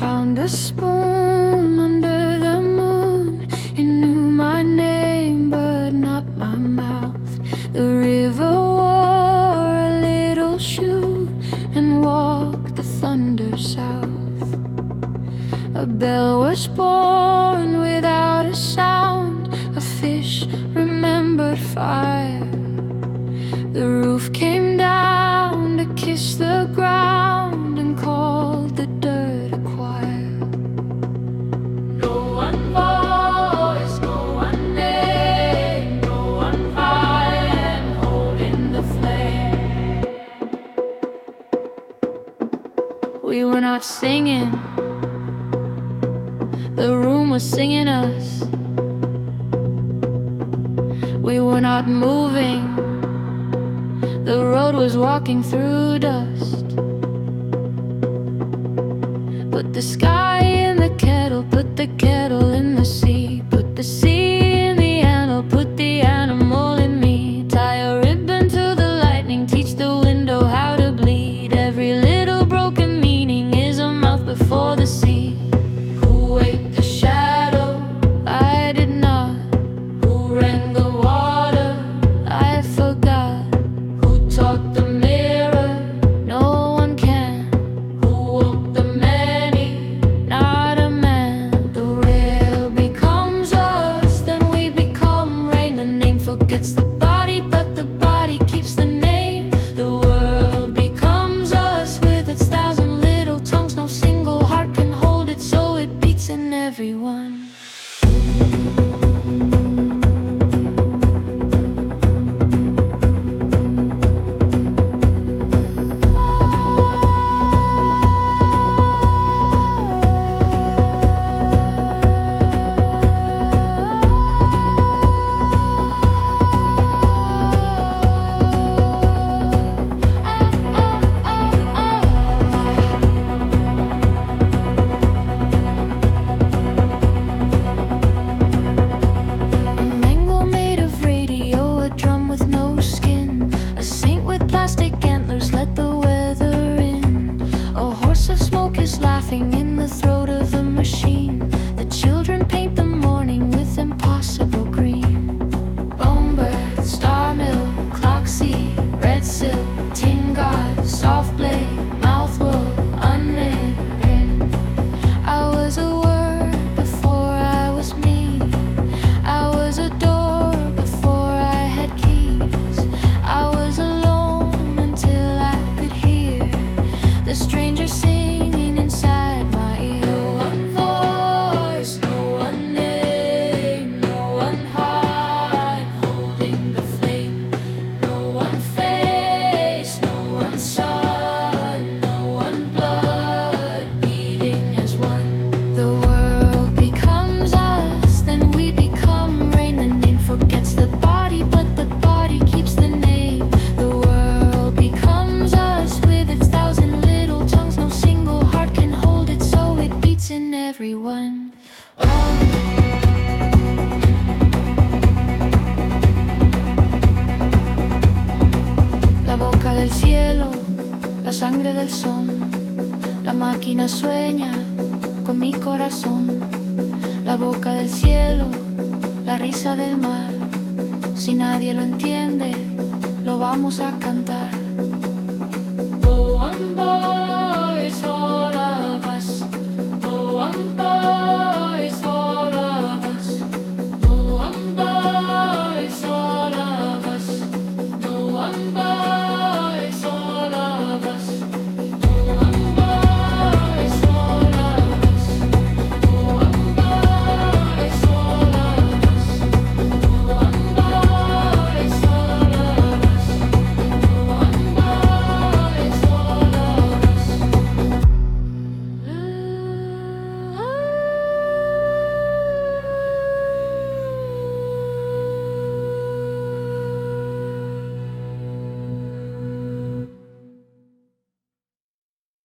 found a spoon under the moon. It knew my name, but not my mouth. The river wore a little shoe and walked the thunder south. A bell was born without a sound. A fish remembered fire. The roof came down to kiss the ground and called the dirt a choir. No one voice, no one name, no one violin holding the flame. We were not singing, the room was singing us. We were not moving, the road was walking through dust. Put the sky in the kettle, put the kettle in the sea. Put the sea in the animal, put the animal in me. Tie a ribbon to the lightning, teach the window how to bleed. Every little broken meaning is a mouth before the sea. Who ate the shadow? I did not. Who ran the water? I forgot. Taught the mirror, no one can. Who woke the many, not a man. The real becomes us, then we become rain. The name forgets the body, but the body keeps the name. The world becomes us with its thousand little tongues. No single heart can hold it, so it beats in everyone. Laughing in the throat of the machine. The children paint the morning with impossible green. Bone bird, star mill, clock sea, red silk, tin god, soft blade, mouth wool, unwritten. I was a word before I was me. I was a door before I had keys. I was alone until I could hear the stranger singing inside my ear. No one voice, no one name, no one heart holding the flame. No one face, no one sun, no one blood beating as one. The world becomes us, then we become rain. The name forgets the body, but the body keeps the name. The world becomes us with its thousand little tongues. No single heart can hold it, so it beats in everyone. La boca del cielo, la sangre del sol. La máquina sueña con mi corazón. La boca del cielo, la risa del mar. Si nadie lo entiende, lo vamos a cantar.